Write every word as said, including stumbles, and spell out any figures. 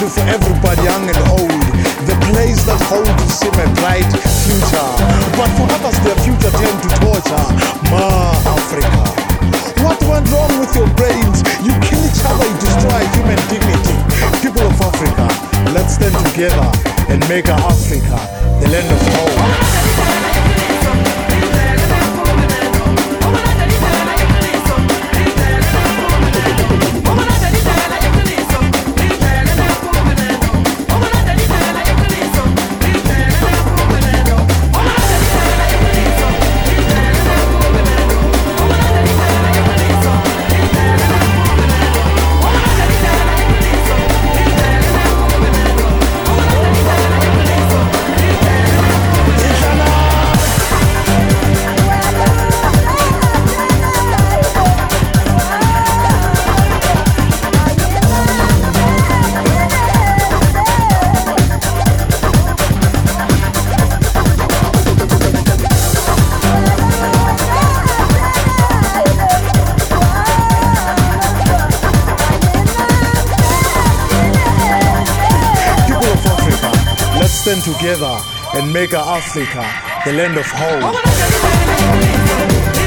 country for everybody, young and old. The place that holds to see a bright future. But for others, their future turned to torture. Ma, Africa. What went wrong with your brains? You kill each other, you destroy human dignity. People of Africa, let's stand together and make our Africa the land of hope. Stand together and make our Africa the land of hope.